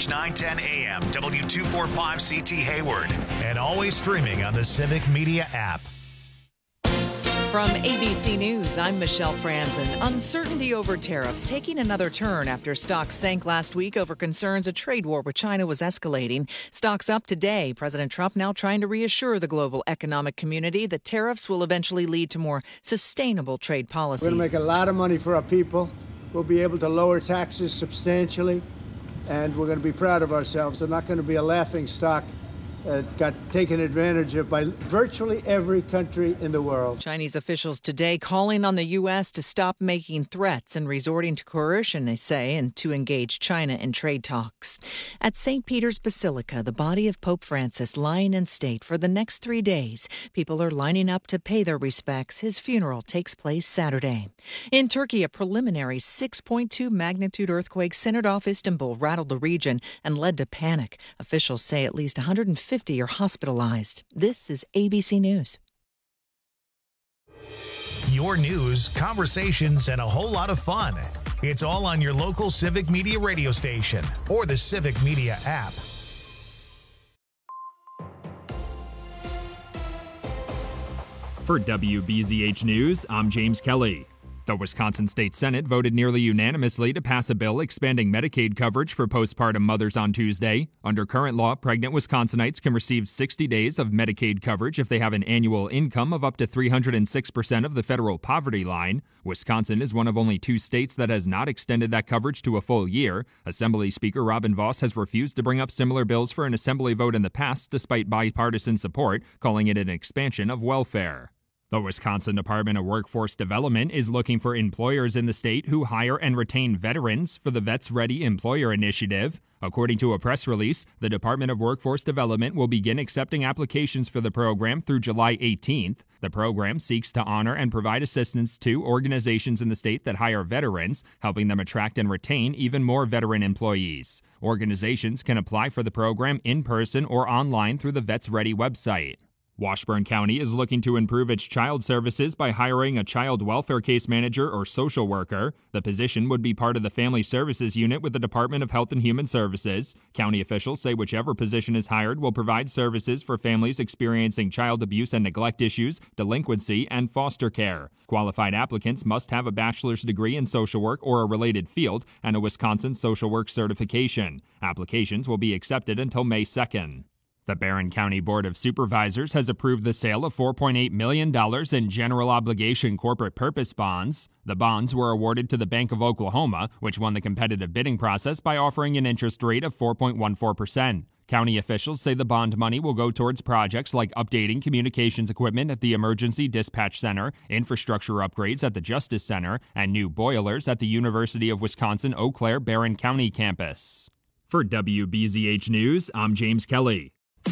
910 AM, W245CT Hayward, and always streaming on the Civic Media app. From ABC News, I'm Michelle Franzen. Uncertainty over tariffs taking another turn after stocks sank last week over concerns a trade war with China was escalating. Stocks up today. President Trump now trying to reassure the global economic community that tariffs will eventually lead to more sustainable trade policies. We're going to make a lot of money for our people. We'll be able to lower taxes substantially, and we're going to be proud of ourselves. They're not going to be a laughing stock got taken advantage of by virtually every country in the world. Chinese officials today calling on the U.S. to stop making threats and resorting to coercion, they say, and to engage China in trade talks. At St. Peter's Basilica, the body of Pope Francis lying in state for the next 3 days. People are lining up to pay their respects. His funeral takes place Saturday. In Turkey, a preliminary 6.2 magnitude earthquake centered off Istanbul rattled the region and led to panic. Officials say at least 150 are hospitalized. This is ABC News. Your news, conversations, and a whole lot of fun. It's all on your local Civic Media radio station or the Civic Media app. For WBZH News, I'm James Kelly. The Wisconsin State Senate voted nearly unanimously to pass a bill expanding Medicaid coverage for postpartum mothers on Tuesday. Under current law, pregnant Wisconsinites can receive 60 days of Medicaid coverage if they have an annual income of up to 306% of the federal poverty line. Wisconsin is one of only 2 states that has not extended that coverage to a full year. Assembly Speaker Robin Vos has refused to bring up similar bills for an assembly vote in the past, despite bipartisan support, calling it an expansion of welfare. The Wisconsin Department of Workforce Development is looking for employers in the state who hire and retain veterans for the Vets Ready Employer Initiative. According to a press release, the Department of Workforce Development will begin accepting applications for the program through July 18th. The program seeks to honor and provide assistance to organizations in the state that hire veterans, helping them attract and retain even more veteran employees. Organizations can apply for the program in person or online through the Vets Ready website. Washburn County is looking to improve its child services by hiring a child welfare case manager or social worker. The position would be part of the Family Services Unit with the Department of Health and Human Services. County officials say whichever position is hired will provide services for families experiencing child abuse and neglect issues, delinquency, and foster care. Qualified applicants must have a bachelor's degree in social work or a related field and a Wisconsin social work certification. Applications will be accepted until May 2nd. The Barron County Board of Supervisors has approved the sale of $4.8 million in general obligation corporate purpose bonds. The bonds were awarded to the Bank of Oklahoma, which won the competitive bidding process by offering an interest rate of 4.14%. County officials say the bond money will go towards projects like updating communications equipment at the Emergency Dispatch Center, infrastructure upgrades at the Justice Center, and new boilers at the University of Wisconsin-Eau Claire Barron County campus. For WBZH News, I'm James Kelly.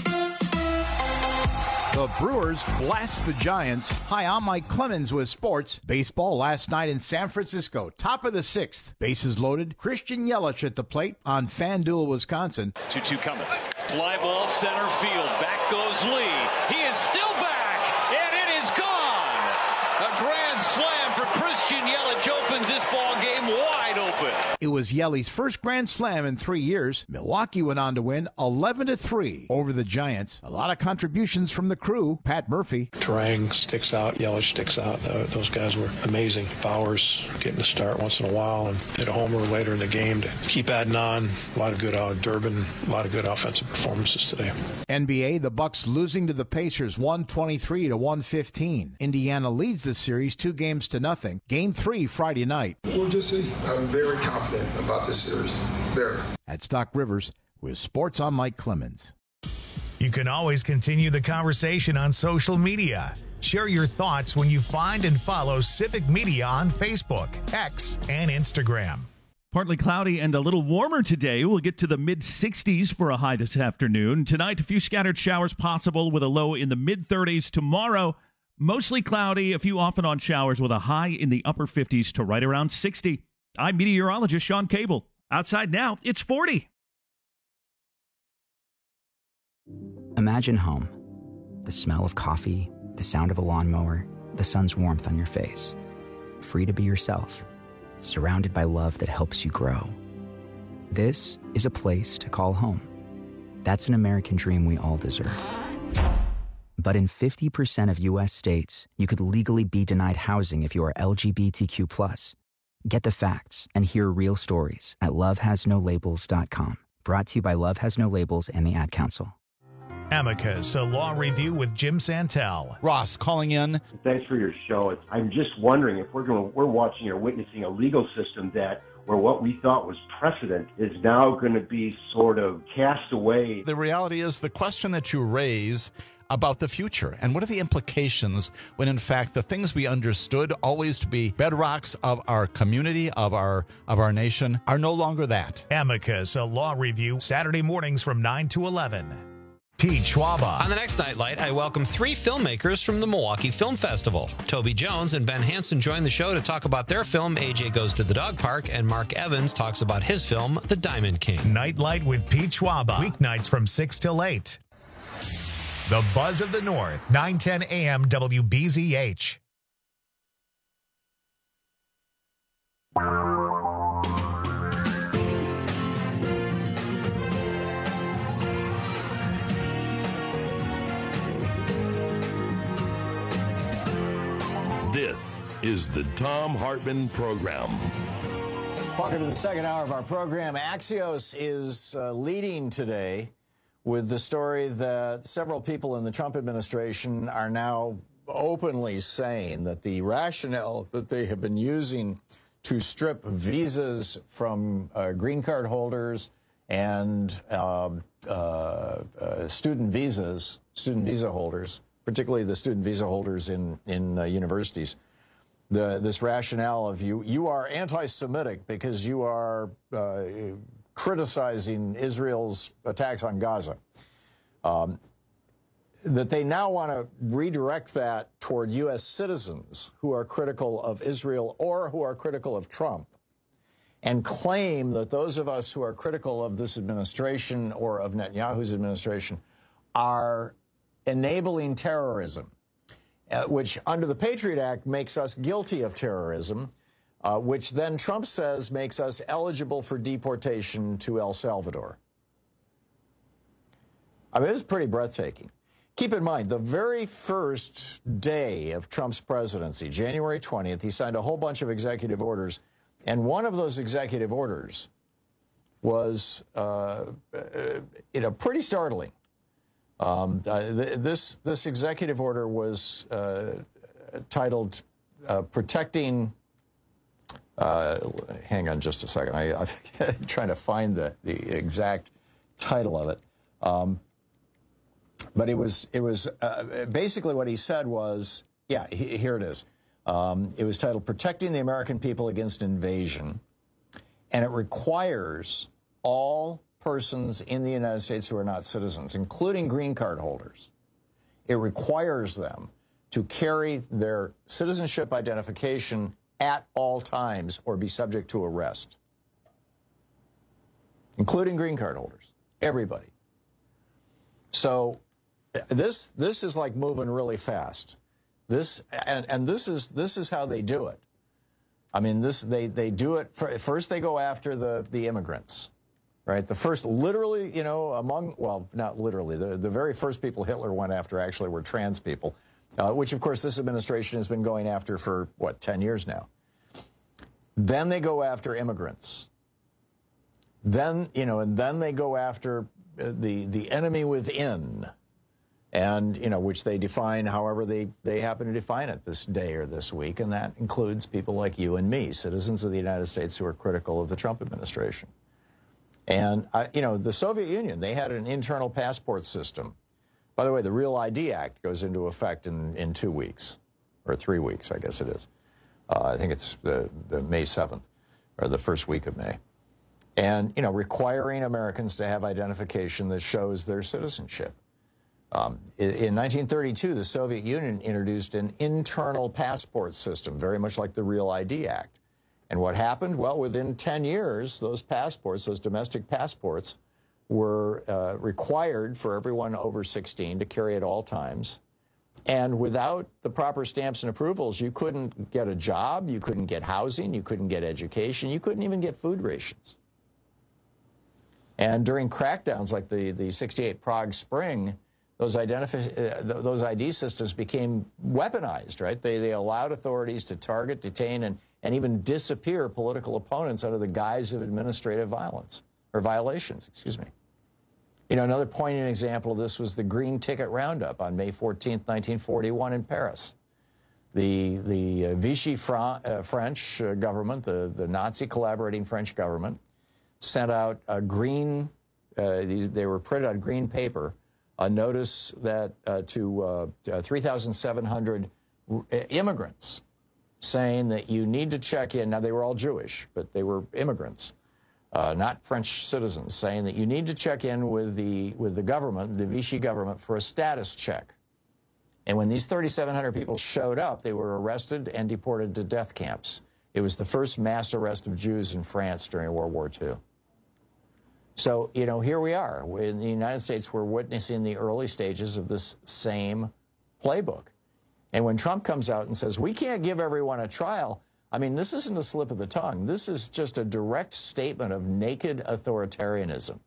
The Brewers blast the Giants. Hi, I'm Mike Clemens with sports. Baseball last night in San Francisco. Top of the 6th. Bases loaded. Christian Yelich at the plate on FanDuel, Wisconsin. 2-2 coming. Fly ball center field. Back goes Lee. He is still back, and it is gone. A grand slam for Christian Yelich opens this ball game wide open. It was Yelich's first grand slam in 3 years. Milwaukee went on to win 11-3 over the Giants. A lot of contributions from the crew. Pat Murphy. Terang sticks out. Yelich sticks out. Those guys were amazing. Bowers getting to start once in a while and hit a homer later in the game to keep adding on. A lot of good Durbin. A lot of good offensive performances today. NBA, the Bucks losing to the Pacers 123-115. Indiana leads the series 2-0. Game 3 Friday night. We'll just see. I'm very confident about this series. There. At Stock Rivers with Sports, I'm Mike Clemens. You can always continue the conversation on social media. Share your thoughts when you find and follow Civic Media on Facebook, X, and Instagram. Partly cloudy and a little warmer today. We'll get to the mid-60s for a high this afternoon. Tonight, a few scattered showers possible with a low in the mid-30s. Tomorrow, mostly cloudy, a few off and on showers with a high in the upper 50s to right around 60. I'm meteorologist Sean Cable. Outside now, it's 40. Imagine home. The smell of coffee, the sound of a lawnmower, the sun's warmth on your face. Free to be yourself. Surrounded by love that helps you grow. This is a place to call home. That's an American dream we all deserve. But in 50% of U.S. states, you could legally be denied housing if you are LGBTQ+. Get the facts and hear real stories at lovehasnolabels.com. Brought to you by Love Has No Labels and the Ad Council. Amicus, a law review with Jim Santel. Ross calling in. Thanks for your show. I'm just wondering if we're watching or witnessing a legal system where what we thought was precedent is now going to be sort of cast away. The reality is the question that you raise about the future and what are the implications when in fact the things we understood always to be bedrocks of our community, of our nation, are no longer that. Amicus, a law review, Saturday mornings from 9 to 11. Pete Schwaba. On the next Nightlight, I welcome 3 filmmakers from the Milwaukee Film Festival. Toby Jones and Ben Hansen join the show to talk about their film, AJ Goes to the Dog Park, and Mark Evans talks about his film, The Diamond King. Nightlight with Pete Schwaba. Weeknights from 6 till 8. The Buzz of the North, 9:10 a.m. WBZH. This is the Thom Hartmann Program. Welcome to the second hour of our program. Axios is leading today with the story that several people in the Trump administration are now openly saying that the rationale that they have been using to strip visas from green card holders and student visa holders, particularly the student visa holders in universities, this rationale of you are anti-Semitic because you are criticizing Israel's attacks on Gaza, that they now want to redirect that toward U.S. citizens who are critical of Israel or who are critical of Trump, and claim that those of us who are critical of this administration or of Netanyahu's administration are enabling terrorism, which under the Patriot Act makes us guilty of terrorism, which then Trump says makes us eligible for deportation to El Salvador. I mean, it's pretty breathtaking. Keep in mind, the very first day of Trump's presidency, January 20th, he signed a whole bunch of executive orders, and one of those executive orders was, pretty startling. This executive order was titled Protecting. Hang on just a second. I'm trying to find the exact title of it. But it was basically what he said was, here it is. It was titled Protecting the American People Against Invasion, and it requires all persons in the United States who are not citizens, including green card holders. It requires them to carry their citizenship identification at all times or be subject to arrest, including green card holders, everybody. So this is like moving really fast. This is how they do it. I mean, they do it first. They go after the immigrants. Right, the first, literally, not literally, the very first people Hitler went after actually were trans people, which, of course, this administration has been going after for, 10 years now. Then they go after immigrants. Then, and then they go after the enemy within, and, which they define however they happen to define it this day or this week, and that includes people like you and me, citizens of the United States who are critical of the Trump administration. And, the Soviet Union, they had an internal passport system. By the way, the Real ID Act goes into effect in 2 weeks, or 3 weeks, I guess it is. I think it's the May 7th, or the first week of May. And, requiring Americans to have identification that shows their citizenship. In 1932, the Soviet Union introduced an internal passport system, very much like the Real ID Act. And what happened? Well, within 10 years, those passports, those domestic passports, were required for everyone over 16 to carry at all times. And without the proper stamps and approvals, you couldn't get a job, you couldn't get housing, you couldn't get education, you couldn't even get food rations. And during crackdowns like the 68 Prague Spring, those ID systems became weaponized, right? They allowed authorities to target, detain, and even disappear political opponents under the guise of administrative violations, excuse me. You know, another poignant example of this was the Green Ticket Roundup on May 14th, 1941 in Paris. The Vichy French government, the Nazi collaborating French government, sent out a green, they were printed on green paper, a notice that to 3,700 immigrants saying that you need to check in. Now, they were all Jewish, but they were immigrants, not French citizens, saying that you need to check in with the government, the Vichy government, for a status check. And when these 3,700 people showed up, they were arrested and deported to death camps. It was the first mass arrest of Jews in France during World War II. So, you know, here we are. In the United States, we're witnessing the early stages of this same playbook. And when Trump comes out and says, we can't give everyone a trial, I mean, this isn't a slip of the tongue. This is just a direct statement of naked authoritarianism.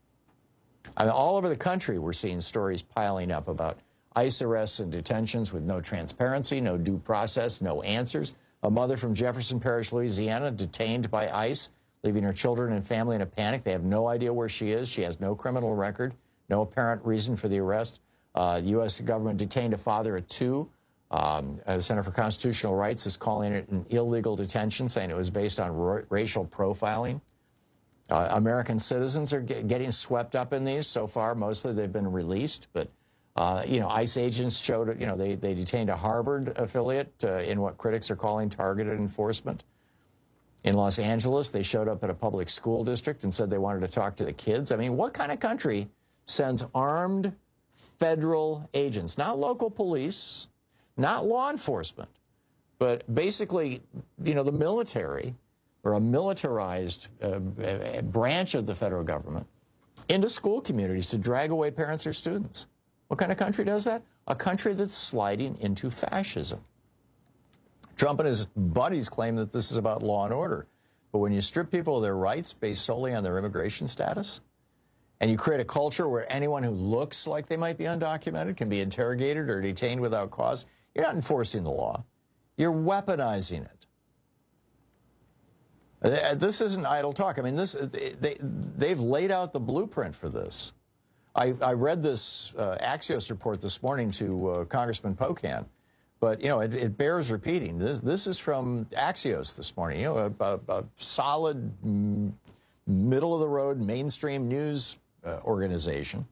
I mean, all over the country, we're seeing stories piling up about ICE arrests and detentions with no transparency, no due process, no answers. A mother from Jefferson Parish, Louisiana, detained by ICE, leaving her children and family in a panic. They have no idea where she is. She has no criminal record, no apparent reason for the arrest. The U.S. government detained a father at 2. The Center for Constitutional Rights is calling it an illegal detention, saying it was based on racial profiling. American citizens are getting swept up in these. So far, mostly they've been released. But, you know, ICE agents showed, you know, they detained a Harvard affiliate in what critics are calling targeted enforcement. In Los Angeles, they showed up at a public school district and said they wanted to talk to the kids. I mean, what kind of country sends armed federal agents, not local police, not law enforcement, but basically, you know, the military or a militarized branch of the federal government into school communities to drag away parents or students? What kind of country does that? A country that's sliding into fascism. Trump and his buddies claim that this is about law and order. But when you strip people of their rights based solely on their immigration status, and you create a culture where anyone who looks like they might be undocumented can be interrogated or detained without cause, you're not enforcing the law. You're weaponizing it. This isn't idle talk. I mean, they've laid out the blueprint for this. I read this Axios report this morning to Congressman Pocan. But, you know, it bears repeating. This is from Axios this morning, you know, a solid, middle-of-the-road, mainstream news organization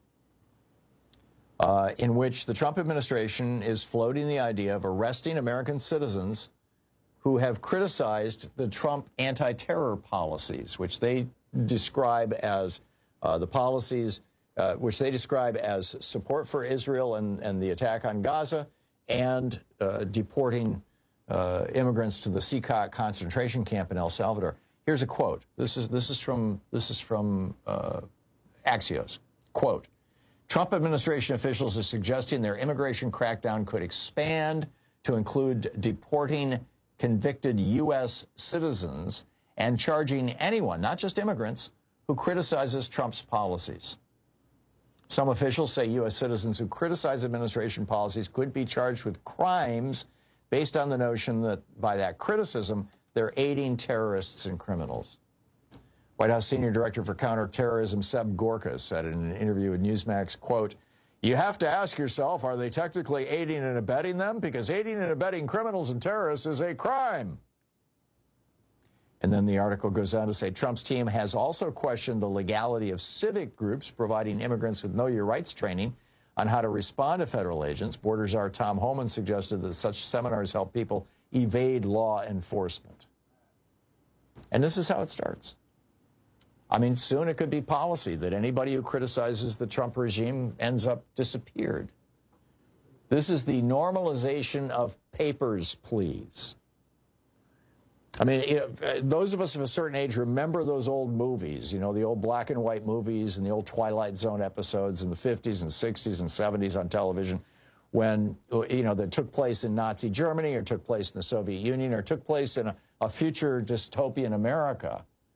in which the Trump administration is floating the idea of arresting American citizens who have criticized the Trump anti-terror policies, which they describe as the policies which they describe as support for Israel and the attack on Gaza, and deporting immigrants to the Sikh concentration camp in El Salvador. Here's a quote. This is from Axios. Quote: Trump administration officials are suggesting their immigration crackdown could expand to include deporting convicted U.S. citizens and charging anyone, not just immigrants, who criticizes Trump's policies. Some officials say U.S. citizens who criticize administration policies could be charged with crimes based on the notion that by that criticism, they're aiding terrorists and criminals. White House Senior Director for Counterterrorism Seb Gorka said in an interview with Newsmax, quote, "You have to ask yourself, are they technically aiding and abetting them? Because aiding and abetting criminals and terrorists is a crime." And then the article goes on to say Trump's team has also questioned the legality of civic groups providing immigrants with Know Your Rights training on how to respond to federal agents. Borders Czar Tom Homan suggested that such seminars help people evade law enforcement. And this is how it starts. I mean, soon it could be policy that anybody who criticizes the Trump regime ends up disappeared. This is the normalization of papers, please. I mean, you know, those of us of a certain age remember those old movies, you know, the old black and white movies and the old Twilight Zone episodes in the 50s and 60s and 70s on television when, you know, that took place in Nazi Germany or took place in the Soviet Union or took place in a future dystopian America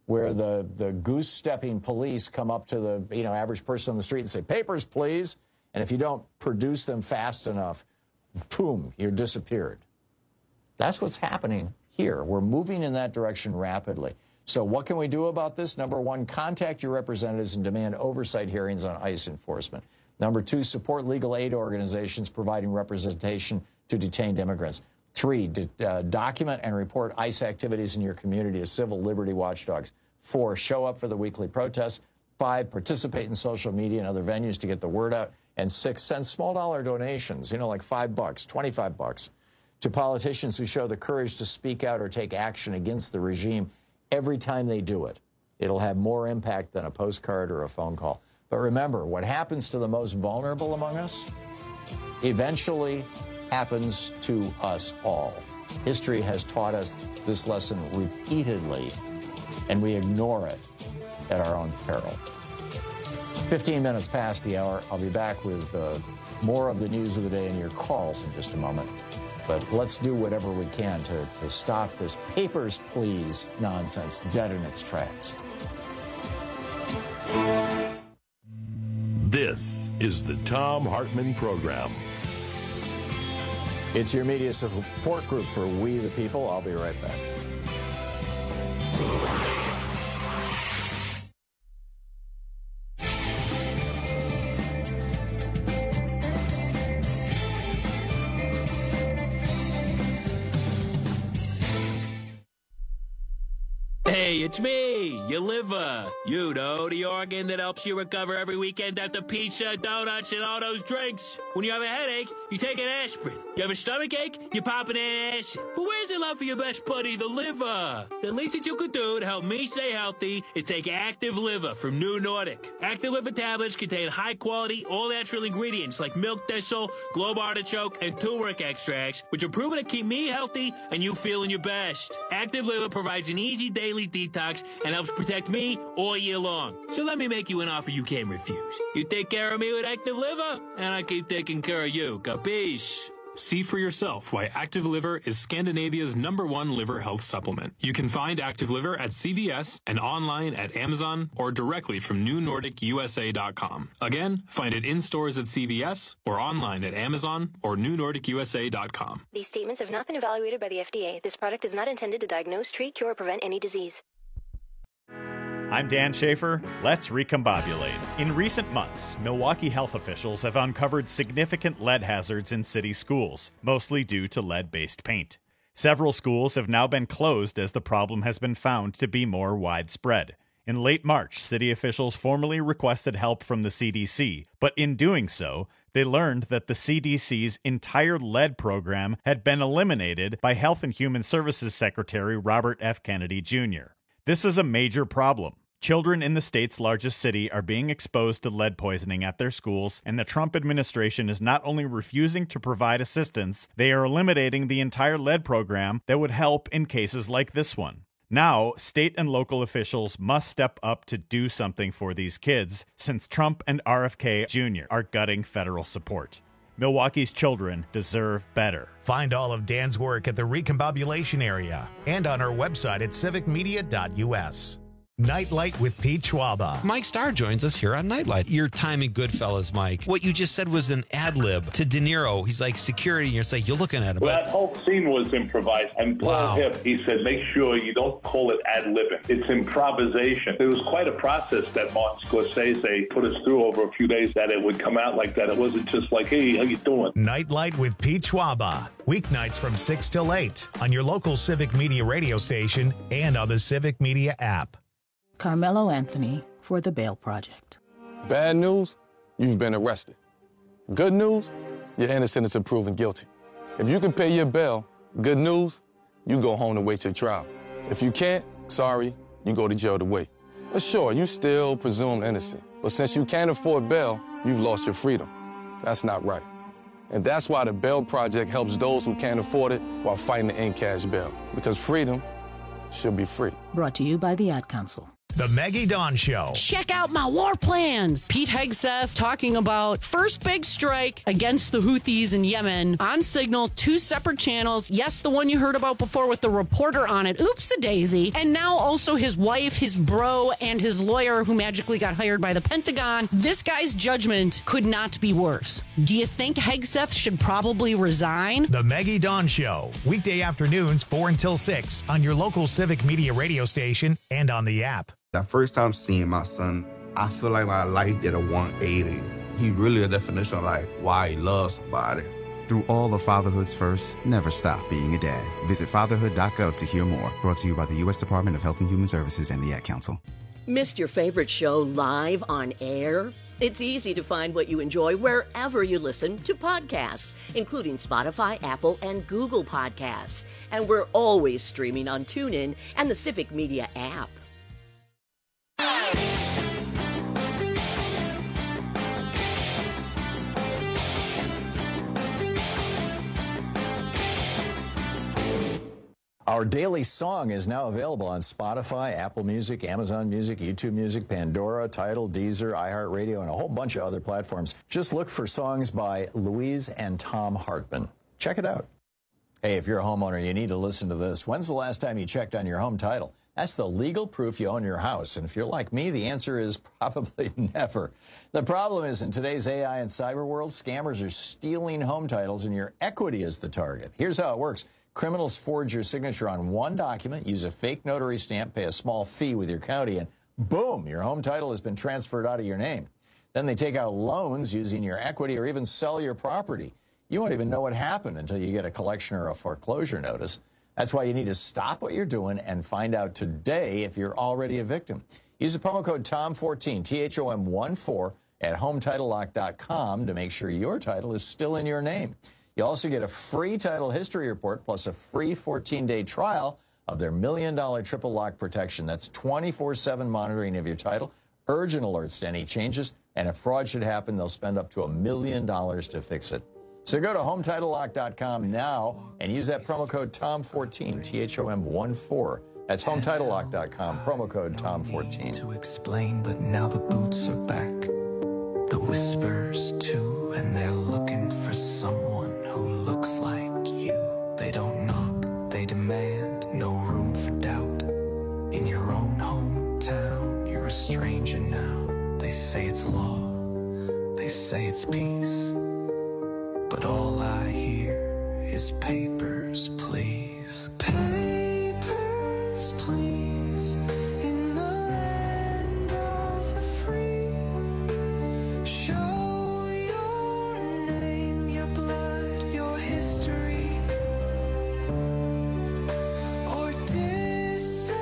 where the goose-stepping police come up to the average person on the street and say, papers, please. And if you don't produce them fast enough, boom, you're disappeared. That's what's happening here. We're moving in that direction rapidly. So what can we do about this? Number one, contact your representatives and demand oversight hearings on ICE enforcement. Number two, support legal aid organizations providing representation to detained immigrants. 3, document and report ICE activities in your community as civil liberty watchdogs. 4, show up for the weekly protests. 5, participate in social media and other venues to get the word out. And 6, send small dollar donations, like $5, $25, to politicians who show the courage to speak out or take action against the regime. Every time they do it, it'll have more impact than a postcard or a phone call. But remember, what happens to the most vulnerable among us eventually happens to us all. History has taught us this lesson repeatedly, and we ignore it at our own peril. 15 minutes past the hour. I'll be back with more of the news of the day and your calls in just a moment. But let's do whatever we can to stop this papers, please nonsense dead in its tracks. This is the Thom Hartmann Program. It's your media support group for We the People. I'll be right back. Hey, it's me, your liver. You know, the organ that helps you recover every weekend after pizza, donuts, and all those drinks. When you have a headache, you take an aspirin. You have a stomachache, you pop an antacid. But where's the love for your best buddy, the liver? The least that you could do to help me stay healthy is take Active Liver from New Nordic. Active Liver tablets contain high-quality, all-natural ingredients like milk thistle, globe artichoke, and turmeric extracts, which are proven to keep me healthy and you feeling your best. Active Liver provides an easy daily detox and helps protect me all year long. So let me make you an offer you can't refuse. You take care of me with Active Liver, and I keep taking care of you. Capiche? See for yourself why Active Liver is Scandinavia's #1 liver health supplement. You can find Active Liver at CVS and online at Amazon or directly from NewNordicUSA.com. Again, find it in stores at CVS or online at Amazon or NewNordicUSA.com. These statements have not been evaluated by the FDA. This product is not intended to diagnose, treat, cure, or prevent any disease. I'm Dan Schaefer. Let's recombobulate. In recent months, Milwaukee health officials have uncovered significant lead hazards in city schools, mostly due to lead-based paint. Several schools have now been closed as the problem has been found to be more widespread. In late March, city officials formally requested help from the CDC, but in doing so, they learned that the CDC's entire lead program had been eliminated by Health and Human Services Secretary Robert F. Kennedy Jr. This is a major problem. Children in the state's largest city are being exposed to lead poisoning at their schools, and the Trump administration is not only refusing to provide assistance, they are eliminating the entire lead program that would help in cases like this one. Now, state and local officials must step up to do something for these kids, since Trump and RFK Jr. are gutting federal support. Milwaukee's children deserve better. Find all of Dan's work at the Recombobulation Area and on our website at civicmedia.us. Nightlight with Pete Schwaba. Mike Starr joins us here on Nightlight. Your timing, Goodfellas, Mike. What you just said was an ad lib to De Niro. He's like security, and you're like, you're looking at him. Well, that whole scene was improvised. And Paul Hipp, he said, make sure you don't call it ad libbing. It's improvisation. It was quite a process that Martin Scorsese put us through over a few days, that it would come out like that. It wasn't just like, hey, how you doing? Nightlight with Pete Schwaba. Weeknights from 6 till 8 on your local Civic Media radio station and on the Civic Media app. Carmelo Anthony for the Bail Project. Bad news, you've been arrested. Good news, you're innocent until proven guilty. If you can pay your bail, good news, you go home to wait your trial. If you can't, sorry, you go to jail to wait. But sure, you still presumed innocent. But since you can't afford bail, you've lost your freedom. That's not right. And that's why the Bail Project helps those who can't afford it while fighting to end cash bail. Because freedom should be free. Brought to you by the Ad Council. The Maggie Dawn Show. Check out my war plans. Pete Hegseth talking about first big strike against the Houthis in Yemen on Signal, 2 separate channels. Yes, the one you heard about before with the reporter on it. Oops-a-daisy. And now also his wife, his bro, and his lawyer who magically got hired by the Pentagon. This guy's judgment could not be worse. Do you think Hegseth should probably resign? The Maggie Dawn Show. Weekday afternoons 4 until 6 on your local Civic Media radio station and on the app. The first time seeing my son, I feel like my life did a 180. He really a definition of like why he loves somebody. Through all of fatherhood's first, never stop being a dad. Visit fatherhood.gov to hear more. Brought to you by the U.S. Department of Health and Human Services and the Ad Council. Missed your favorite show live on air? It's easy to find what you enjoy wherever you listen to podcasts, including Spotify, Apple, and Google Podcasts. And we're always streaming on TuneIn and the Civic Media app. Our daily song is now available on Spotify, Apple Music, Amazon Music, YouTube Music, Pandora, Tidal, Deezer, iHeartRadio, and a whole bunch of other platforms. Just look for songs by Louise and Tom Hartman. Check it out. Hey, if you're a homeowner, you need to listen to this. When's the last time you checked on your home title? That's the legal proof you own your house. And if you're like me, the answer is probably never. The problem is in today's AI and cyber world, scammers are stealing home titles and your equity is the target. Here's how it works. Criminals forge your signature on one document, use a fake notary stamp, pay a small fee with your county, and boom, your home title has been transferred out of your name. Then they take out loans using your equity or even sell your property. You won't even know what happened until you get a collection or a foreclosure notice. That's why you need to stop what you're doing and find out today if you're already a victim. Use the promo code TOM14, THOM14, at HometitleLock.com to make sure your title is still in your name. You also get a free title history report plus a free 14-day trial of their $1 million triple lock protection. That's 24/7 monitoring of your title, urgent alerts to any changes, and if fraud should happen, they'll spend up to $1 million to fix it. So go to HometitleLock.com now and use that promo code TOM14, THOM14. That's HometitleLock.com, promo code TOM14. To explain, but now the boots are back. The whispers too, and they're looking for someone who looks like you. They don't knock, they demand, no room for doubt. In your own hometown, you're a stranger now. They say it's law, they say it's peace, but all I hear is papers, please. Papers, please. In the land of the free, show your name, your blood, your history, or disappear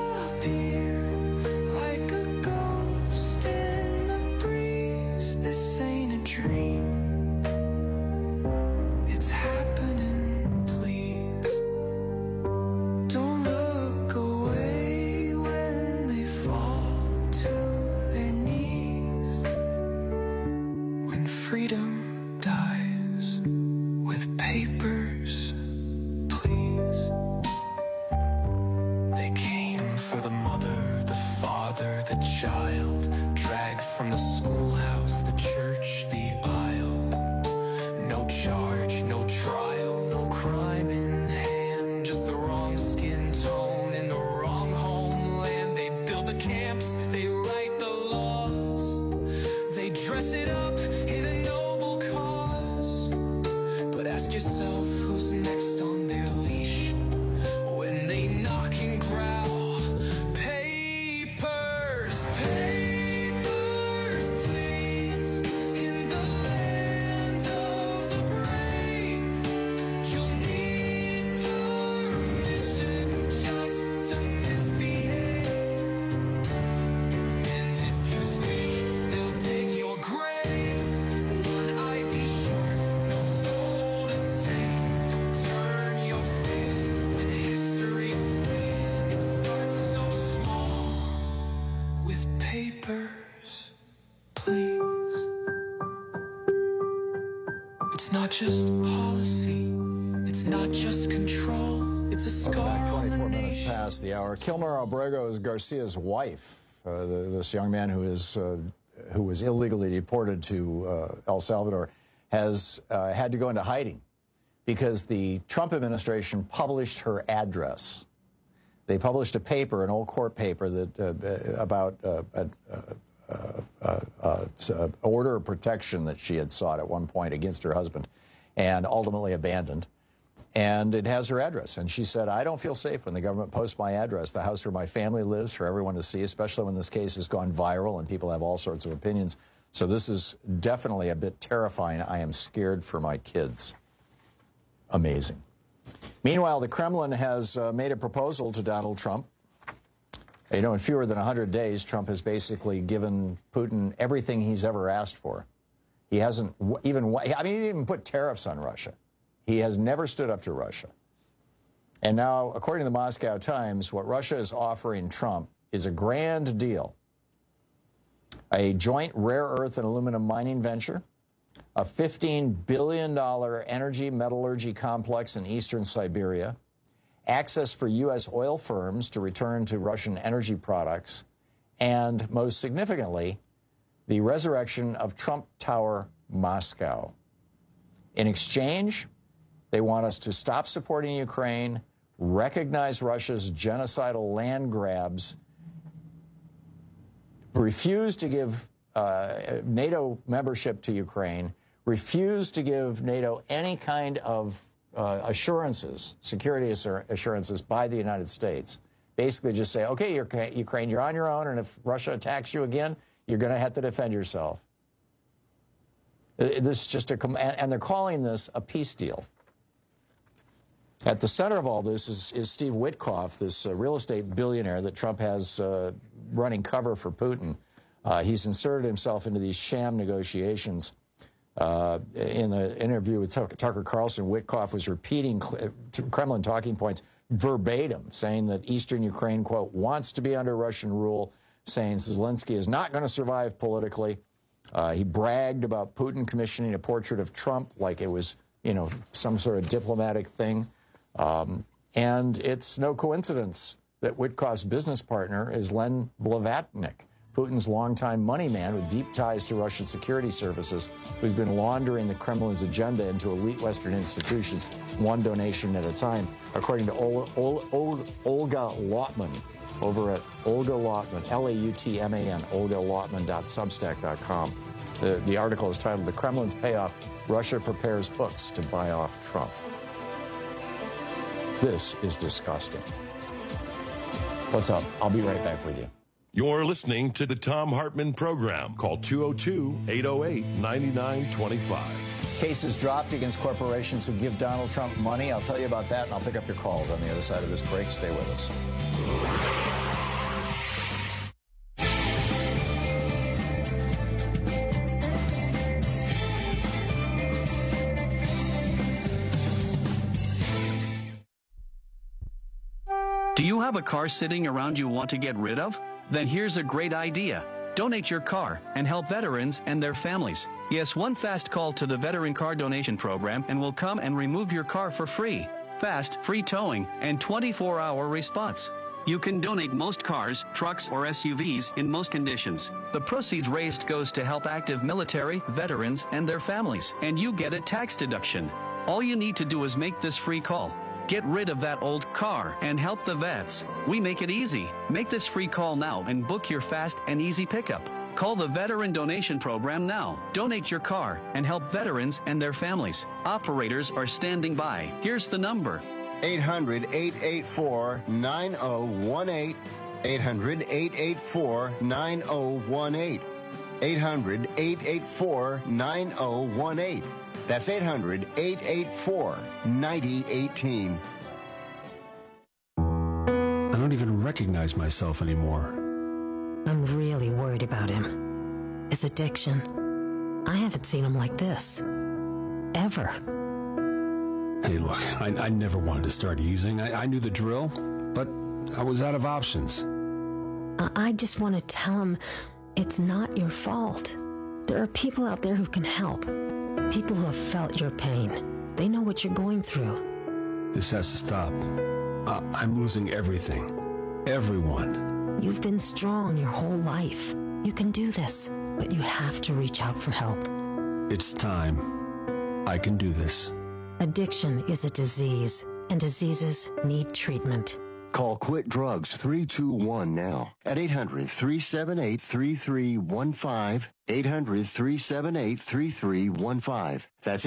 like a ghost in the breeze. This ain't a dream. It's happening, please. Don't look away when they fall to their knees. When freedom dies with papers, please. They came for the mother, the father, the child, dragged from the schoolhouse, the church, the aisle. No charge, no trial, no crime in hand, just the wrong skin tone in the wrong homeland. They build the camps, they write the laws, they dress it up in a noble cause. But ask yourself who's next on their leash when they knock and growl. Papers, papers, please. In the land of the brave, you'll need permission just to misbehave. And if you speak, they'll dig your grave. One ID shirt, no soul to save. Don't turn your face when history flees. It starts so small with papers, please. It's not just policy, it's not just control, it's It's a scar. Welcome back. 24 minutes past the hour. Kilmer Abrego Garcia's wife, this young man who was illegally deported to El Salvador, has had to go into hiding because the Trump administration published her address. They published a paper, an old court paper, that about order of protection that she had sought at one point against her husband and ultimately abandoned. And it has her address. And she said, I don't feel safe when the government posts my address, the house where my family lives, for everyone to see, especially when this case has gone viral and people have all sorts of opinions. So this is definitely a bit terrifying. I am scared for my kids. Amazing. Meanwhile, the Kremlin has made a proposal to Donald Trump. You know, in fewer than 100 days, Trump has basically given Putin everything he's ever asked for. He hasn't even, he didn't even put tariffs on Russia. He has never stood up to Russia. And now, according to the Moscow Times, what Russia is offering Trump is a grand deal. A joint rare earth and aluminum mining venture, a $15 billion energy metallurgy complex in eastern Siberia, access for U.S. oil firms to return to Russian energy products, and most significantly, the resurrection of Trump Tower Moscow. In exchange, they want us to stop supporting Ukraine, recognize Russia's genocidal land grabs, refuse to give NATO membership to Ukraine, refuse to give NATO any kind of assurances, security assurances by the United States. Basically just say, okay, Ukraine, you're on your own, and if Russia attacks you again, you're going to have to defend yourself. This is just and they're calling this a peace deal. At the center of all this is Steve Witkoff, this real estate billionaire that Trump has running cover for Putin. He's inserted himself into these sham negotiations. In an interview with Tucker Carlson, Witkoff was repeating Kremlin talking points verbatim, saying that Eastern Ukraine, quote, wants to be under Russian rule, saying Zelensky is not going to survive politically. He bragged about Putin commissioning a portrait of Trump like it was, you know, some sort of diplomatic thing. And it's no coincidence that Witkoff's business partner is Len Blavatnik, Putin's longtime money man with deep ties to Russian security services, who's been laundering the Kremlin's agenda into elite Western institutions, one donation at a time, according to Olga Lautman over at Olga Lautman, Lautman, olgalautman.substack.com. The article is titled, The Kremlin's Payoff, Russia Prepares Hooks to Buy Off Trump. This is disgusting. What's up? I'll be right back with you. You're listening to the Thom Hartmann Program. Call 202-808-9925. Cases dropped against corporations who give Donald Trump money. I'll tell you about that, and I'll pick up your calls on the other side of this break. Stay with us. Do you have a car sitting around you want to get rid of? Then here's a great idea. Donate your car and help veterans and their families. Yes, one fast call to the Veteran Car Donation Program and we'll come and remove your car for free. Fast, free towing, and 24-hour response. You can donate most cars, trucks, or SUVs in most conditions. The proceeds raised goes to help active military, veterans, and their families, and you get a tax deduction. All you need to do is make this free call. Get rid of that old car and help the vets. We make it easy. Make this free call now and book your fast and easy pickup. Call the Veteran Donation Program now. Donate your car and help veterans and their families. Operators are standing by. Here's the number. 800-884-9018. 800-884-9018. 800-884-9018. That's 800-884-9018. I don't even recognize myself anymore. I'm really worried about him. His addiction. I haven't seen him like this. Ever. Hey, look, I never wanted to start using. I knew the drill, but I was out of options. I just want to tell him it's not your fault. There are people out there who can help. People who have felt your pain. They know what you're going through. This has to stop. I'm losing everything. Everyone. You've been strong your whole life. You can do this, but you have to reach out for help. It's time. I can do this. Addiction is a disease, and diseases need treatment. Call Quit Drugs 321 now at 800-378-3315. 800-378-3315. That's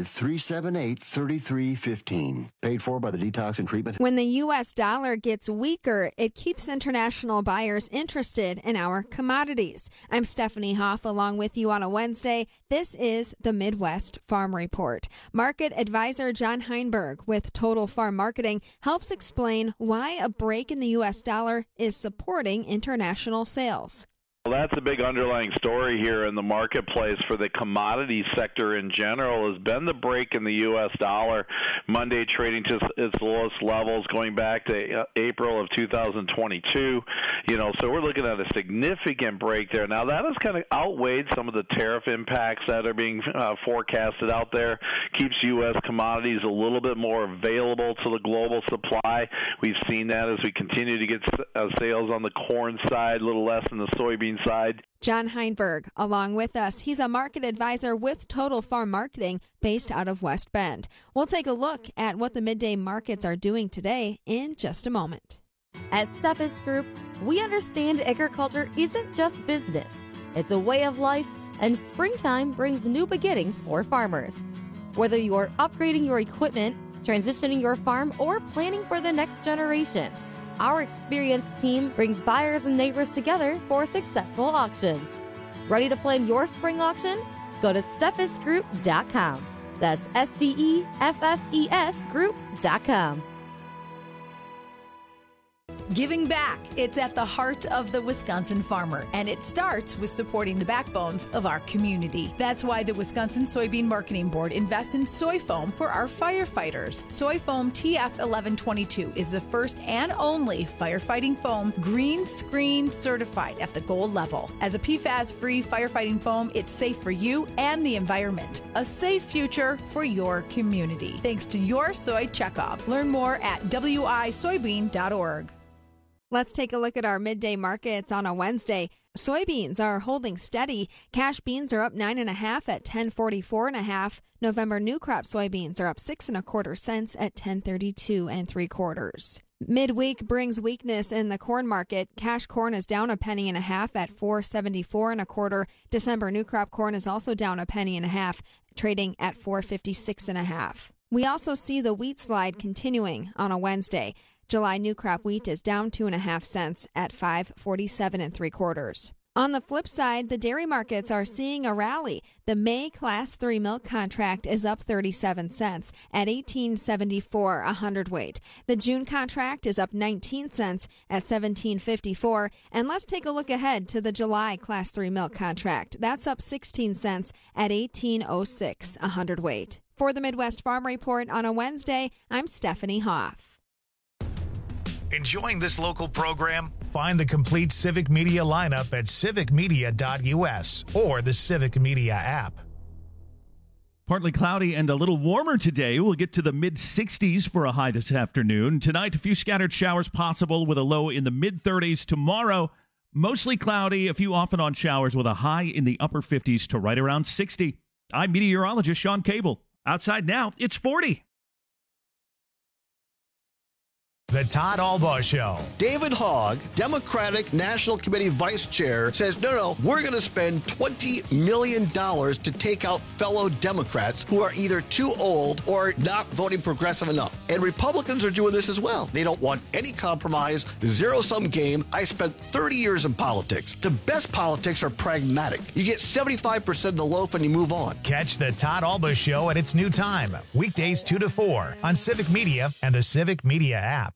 800-378-3315. Paid for by the Detox and Treatment. When the U.S. dollar gets weaker, it keeps international buyers interested in our commodities. I'm Stephanie Hoff along with you on a Wednesday. This is the Midwest Farm Report. Market advisor John Heinberg with Total Farm Marketing helps explain why a break in the U.S. dollar is supporting international sales. Well, that's a big underlying story here in the marketplace for the commodity sector in general has been the break in the U.S. dollar. Monday trading to its lowest levels going back to April of 2022. So we're looking at a significant break there. Now, that has kind of outweighed some of the tariff impacts that are being forecasted out there. Keeps U.S. commodities a little bit more available to the global supply. We've seen that as we continue to get sales on the corn side, a little less on the soybean side. John Heinberg, along with us. He's a market advisor with Total Farm Marketing based out of West Bend. We'll take a look at what the midday markets are doing today in just a moment. At Steffes Group, we understand agriculture isn't just business. It's a way of life, and springtime brings new beginnings for farmers. Whether you're upgrading your equipment, transitioning your farm, or planning for the next generation, our experienced team brings buyers and neighbors together for successful auctions. Ready to plan your spring auction? Go to steffesgroup.com. That's STEFFES group.com. Giving back. It's at the heart of the Wisconsin farmer, and it starts with supporting the backbones of our community. That's why the Wisconsin Soybean Marketing Board invests in soy foam for our firefighters. Soy foam TF1122 is the first and only firefighting foam green screen certified at the gold level. As a PFAS-free firefighting foam, it's safe for you and the environment. A safe future for your community. Thanks to your soy checkoff. Learn more at wisoybean.org. Let's take a look at our midday markets on a Wednesday. Soybeans are holding steady. Cash beans are up 9.5 at 10.44.5. November new crop soybeans are up 6 1/4 cents at 10.32 3/4. Midweek brings weakness in the corn market. Cash corn is down 1.5 pennies at 4.74 1/4. December new crop corn is also down 1.5 pennies, trading at 4.56 1/2. We also see the wheat slide continuing on a Wednesday. July new crop wheat is down 2.5 cents at 5.47 3/4. On the flip side, the dairy markets are seeing a rally. The May Class 3 milk contract is up 37 cents at 18.74 a hundredweight. The June contract is up 19 cents at 17.54. And let's take a look ahead to the July Class 3 milk contract. That's up 16 cents at 18.06 a hundredweight. For the Midwest Farm Report on a Wednesday, I'm Stephanie Hoff. Enjoying this local program? Find the complete Civic Media lineup at civicmedia.us or the Civic Media app. Partly cloudy and a little warmer today. We'll get to the mid-60s for a high this afternoon. Tonight, a few scattered showers possible with a low in the mid-30s. Tomorrow, mostly cloudy, a few off and on showers with a high in the upper 50s to right around 60. I'm meteorologist Sean Cable. Outside now, it's 40. The Todd Albaugh Show. David Hogg, Democratic National Committee Vice Chair, says, no, we're going to spend $20 million to take out fellow Democrats who are either too old or not voting progressive enough. And Republicans are doing this as well. They don't want any compromise, zero-sum game. I spent 30 years in politics. The best politics are pragmatic. You get 75% of the loaf and you move on. Catch the Todd Albaugh Show at its new time, weekdays 2 to 4 on Civic Media and the Civic Media app.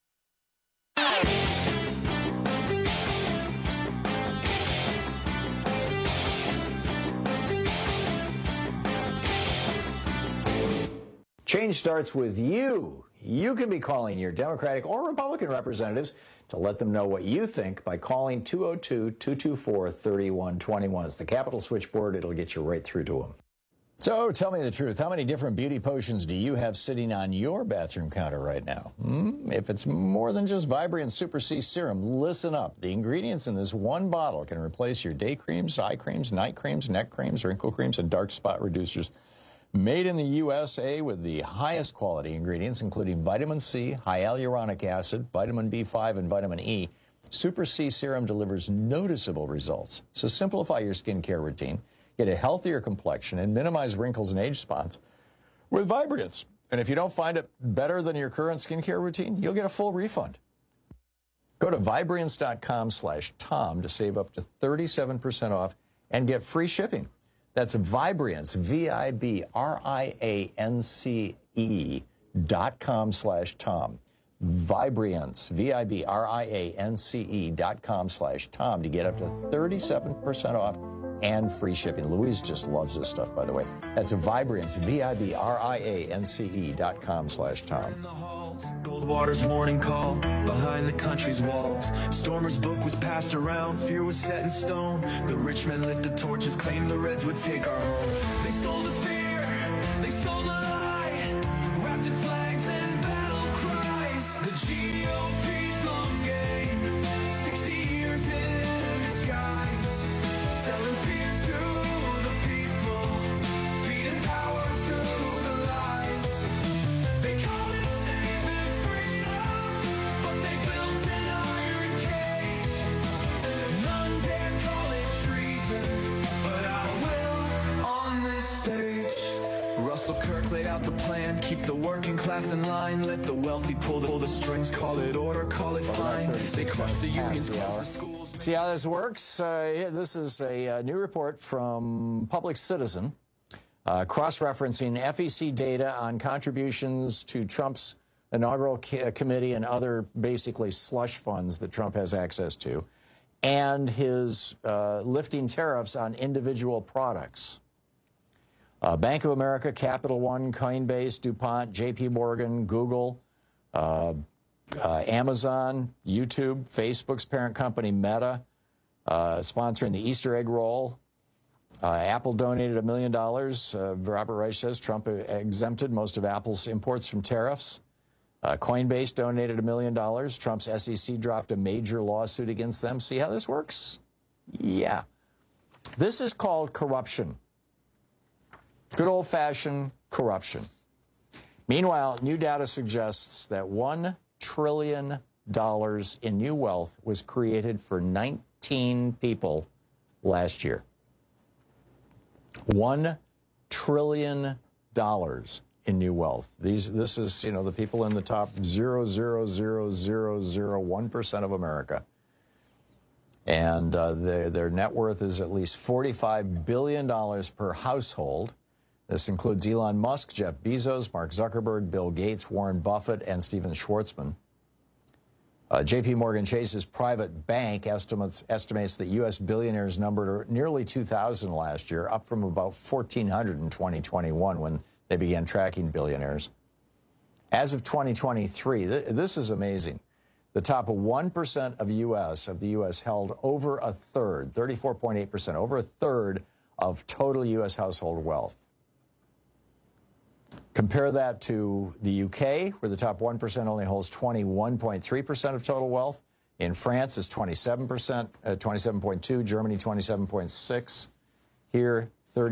Change starts with you. You can be calling your Democratic or Republican representatives to let them know what you think by calling 202-224-3121. It's the Capitol switchboard. It'll get you right through to them. So tell me the truth. How many different beauty potions do you have sitting on your bathroom counter right now? If it's more than just Vibrant Super C Serum, listen up. The ingredients in this one bottle can replace your day creams, eye creams, night creams, neck creams, wrinkle creams, and dark spot reducers. Made in the USA with the highest quality ingredients, including vitamin C, hyaluronic acid, vitamin B5, and vitamin E, Super C Serum delivers noticeable results. So simplify your skincare routine, get a healthier complexion, and minimize wrinkles and age spots with Vibrance. And if you don't find it better than your current skincare routine, you'll get a full refund. Go to Vibrance.com/Tom to save up to 37% off and get free shipping. That's Vibrance, VIBRANCE.com/Tom. Vibrance, VIBRANCE.com/Tom to get up to 37% off and free shipping. Louise just loves this stuff, by the way. That's Vibrance, VIBRANCE.com/Tom. Goldwater's morning call behind the country's walls. Stormer's book was passed around, fear was set in stone. The rich men lit the torches, claimed the Reds would take our home. They sold the fear, they sold the lie, wrapped in flags and battle cries. The GOP's long game, 60 years in disguise, selling fear to the people, feeding power to the lies. They call it saving freedom, but they built an iron cage. None dare call it treason, but I will on this stage. Russell Kirk laid out the plan, keep the working class in line, let the wealthy pull the strings, call it order, call it fine. They crush the unions, close the schools. See how this works? This is a new report from Public Citizen, cross-referencing FEC data on contributions to Trump's inaugural committee and other basically slush funds that Trump has access to, and his lifting tariffs on individual products. Bank of America, Capital One, Coinbase, DuPont, JP Morgan, Google, Amazon, YouTube, Facebook's parent company Meta, sponsoring the Easter egg roll. Apple donated $1 million. Robert Reich says Trump exempted most of Apple's imports from tariffs. Coinbase donated $1 million. Trump's SEC dropped a major lawsuit against them. See how this works? Yeah. This is called corruption. Good old-fashioned corruption. Meanwhile, new data suggests that $1 trillion in new wealth was created for 19 people last year. $1 trillion in new wealth. This is, the people in the top 0.00001% of America. And their net worth is at least $45 billion per household. This includes Elon Musk, Jeff Bezos, Mark Zuckerberg, Bill Gates, Warren Buffett, and Steven Schwartzman. J.P. Morgan Chase's private bank estimates that U.S. billionaires numbered nearly 2,000 last year, up from about 1,400 in 2021 when they began tracking billionaires. As of 2023, this is amazing. The top 1% of the U.S. held over a third, 34.8%, over a third of total U.S. household wealth. Compare that to the UK, where the top 1% only holds 21.3% of total wealth. In France, it's 27%, 27.2%. Germany, 27.6%. Here,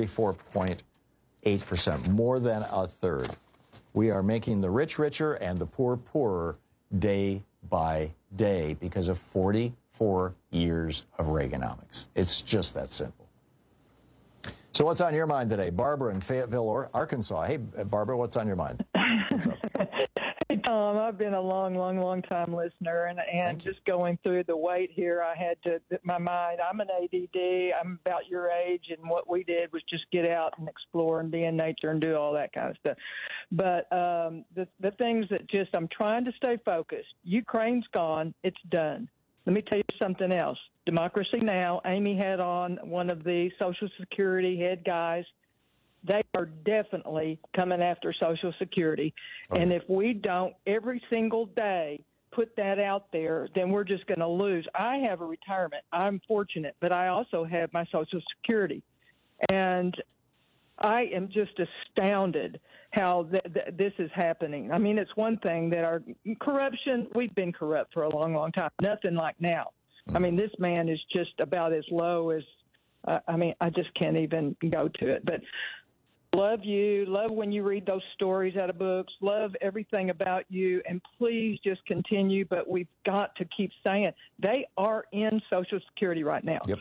34.8%, more than a third. We are making the rich richer and the poor poorer day by day because of 44 years of Reaganomics. It's just that simple. So what's on your mind today? Barbara in Fayetteville, Arkansas. Hey, Barbara, what's on your mind? What's up? Hey, Tom, I've been a long time listener, and just going through the wait here, I had to, my mind, I'm an ADD, I'm about your age, and what we did was just get out and explore and be in nature and do all that kind of stuff. But the things that I'm trying to stay focused. Ukraine's gone. It's done. Let me tell you something else. Democracy Now! Amy had on one of the Social Security head guys. They are definitely coming after Social Security. Okay. And if we don't every single day put that out there, then we're just going to lose. I have a retirement. I'm fortunate, but I also have my Social Security. And I am just astounded how this is happening. I mean, it's one thing that our corruption, we've been corrupt for a long, long time. Nothing like now. I mean, this man is just about as low as, I just can't even go to it. But love you. Love when you read those stories out of books. Love everything about you. And please just continue. But we've got to keep saying they are in Social Security right now. Yep.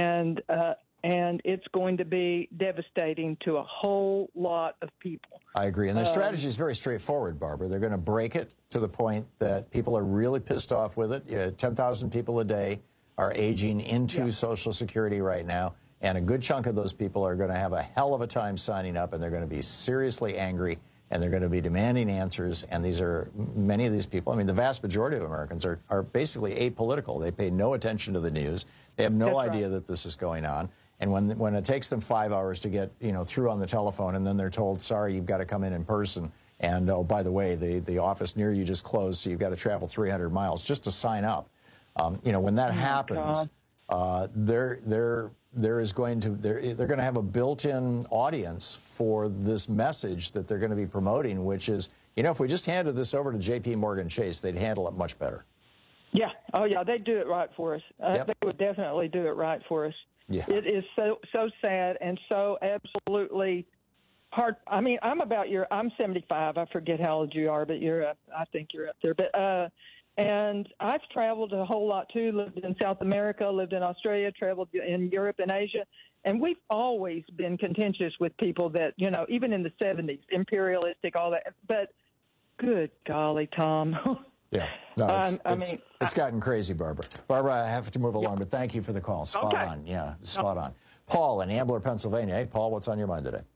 And it's going to be devastating to a whole lot of people. I agree. And their strategy is very straightforward, Barbara. They're going to break it to the point that people are really pissed off with it. 10,000 people a day are aging into Social Security right now. And a good chunk of those people are going to have a hell of a time signing up, and they're going to be seriously angry, and they're going to be demanding answers. And many of these people, I mean, the vast majority of Americans are basically apolitical. They pay no attention to the news. They have no idea that this is going on. And when it takes them 5 hours to get through on the telephone, and then they're told, sorry, you've got to come in person, and oh, by the way, the office near you just closed, so you've got to travel 300 miles just to sign up. When that happens, they're going to have a built-in audience for this message that they're going to be promoting, which is, if we just handed this over to J.P. Morgan Chase, they'd handle it much better. Yeah. Oh, yeah, they'd do it right for us. They would definitely do it right for us. Yeah. It is so sad and so absolutely hard. I mean, I'm 75. I forget how old you are, but I think you're up there. But and I've traveled a whole lot too. Lived in South America, lived in Australia, traveled in Europe and Asia, and we've always been contentious with people that even in the 70s, imperialistic, all that. But good golly, Tom. Yeah, no, it's gotten crazy, Barbara. Barbara, I have to move along, but thank you for the call. Spot on. Yeah, spot on. Paul in Ambler, Pennsylvania. Hey, Paul, what's on your mind today?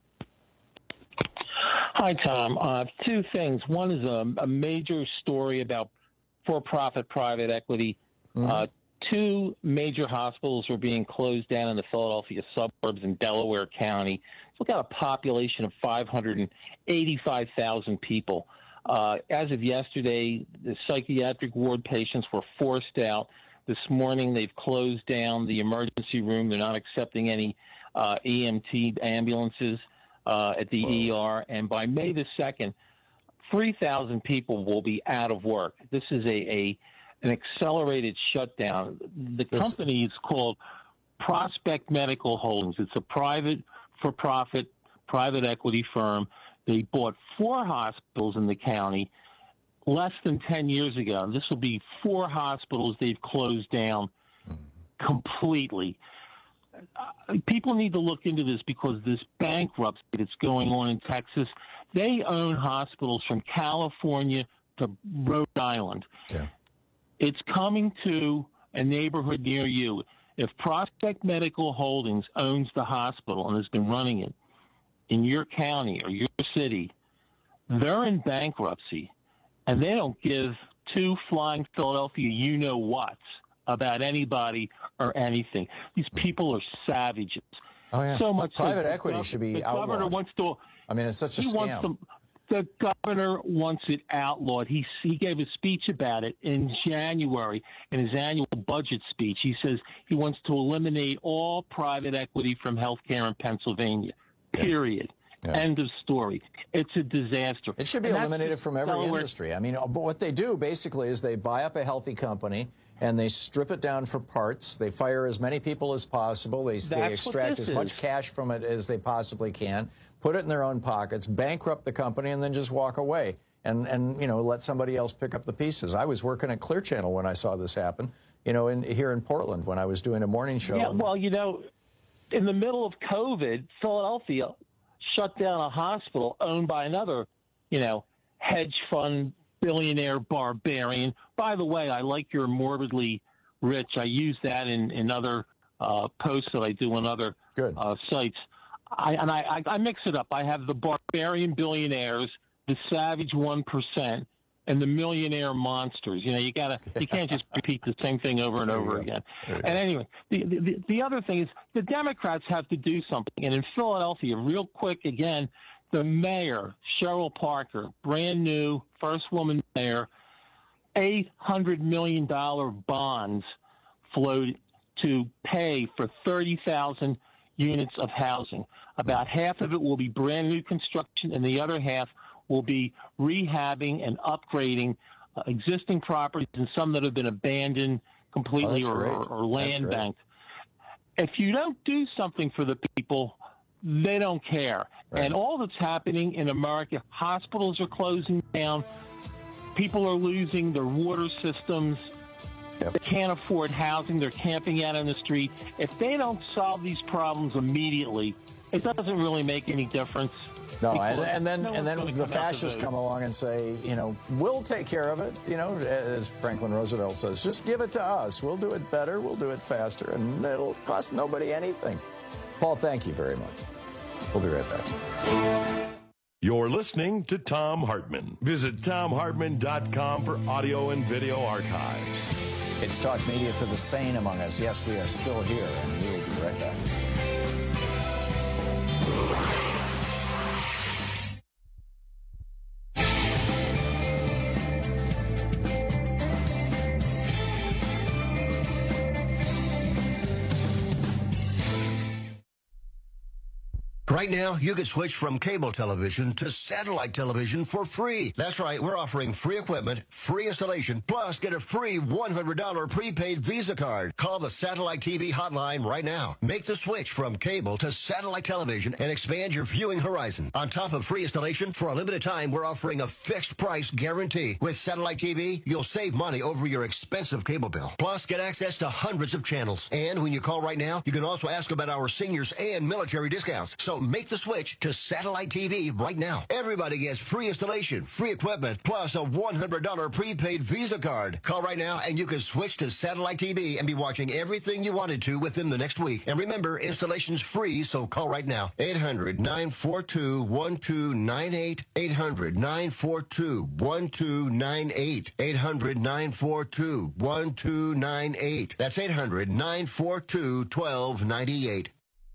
Hi, Tom. Two things. One is a major story about for-profit private equity. Two major hospitals were being closed down in the Philadelphia suburbs in Delaware County. Look at a population of 585,000 people. As of yesterday, the psychiatric ward patients were forced out. This morning, they've closed down the emergency room. They're not accepting any EMT ambulances at the ER. And by May the 2nd, 3,000 people will be out of work. This is an accelerated shutdown. The company is called Prospect Medical Holdings. It's a for-profit private equity firm. They bought 4 hospitals in the county less than 10 years ago. This will be 4 hospitals they've closed down completely. People need to look into this because this bankruptcy that's going on in Texas, they own hospitals from California to Rhode Island. Yeah. It's coming to a neighborhood near you. If Prospect Medical Holdings owns the hospital and has been running it in your county or your city, they're in bankruptcy, and they don't give 2 flying Philadelphia you-know-whats about anybody or anything. These people are savages. Oh, yeah. So much private equity should be outlawed. Governor wants to. I mean, it's such a scam. The governor wants it outlawed. He gave a speech about it in January in his annual budget speech. He says he wants to eliminate all private equity from healthcare in Pennsylvania. Period. Yeah. End of story. It's a disaster. It should be eliminated from every industry. I mean, what they do basically is they buy up a healthy company and they strip it down for parts. They fire as many people as possible. They extract as much cash from it as they possibly can, put it in their own pockets, bankrupt the company, and then just walk away and let somebody else pick up the pieces. I was working at Clear Channel when I saw this happen, here in Portland when I was doing a morning show. Yeah, well, in the middle of COVID, Philadelphia shut down a hospital owned by another, hedge fund billionaire barbarian. By the way, I like your morbidly rich. I use that in other posts that I do on other sites. I mix it up. I have the barbarian billionaires, the savage 1%, and the millionaire monsters. You can't just repeat the same thing over and over again. And anyway, the other thing is the Democrats have to do something. And in Philadelphia, real quick again, the mayor, Cheryl Parker, brand new first woman mayor, $800 million bonds flowed to pay for 30,000 units of housing. About half of it will be brand new construction, and the other half will be rehabbing and upgrading existing properties and some that have been abandoned completely or land banked. If you don't do something for the people, they don't care. Right. And all that's happening in America, hospitals are closing down, people are losing their water systems, they can't afford housing, they're camping out in the street. If they don't solve these problems immediately, it doesn't really make any difference. No, and then the fascists come along and say, we'll take care of it. As Franklin Roosevelt says, just give it to us. We'll do it better. We'll do it faster, and it'll cost nobody anything. Paul, thank you very much. We'll be right back. You're listening to Thom Hartmann. Visit ThomHartmann.com for audio and video archives. It's Talk Media for the sane among us. Yes, we are still here, and we'll be right back. Right now, you can switch from cable television to satellite television for free. That's right, we're offering free equipment, free installation, plus get a free $100 prepaid Visa card. Call the Satellite TV hotline right now. Make the switch from cable to satellite television and expand your viewing horizon. On top of free installation, for a limited time, we're offering a fixed price guarantee. With Satellite TV, you'll save money over your expensive cable bill. Plus, get access to hundreds of channels. And when you call right now, you can also ask about our seniors and military discounts. So make the switch to Satellite TV right now. Everybody gets free installation, free equipment, plus a $100 prepaid Visa card. Call right now and you can switch to Satellite TV and be watching everything you wanted to within the next week. And remember, installation's free, so call right now. 800-942-1298. 800-942-1298. 800-942-1298. That's 800-942-1298.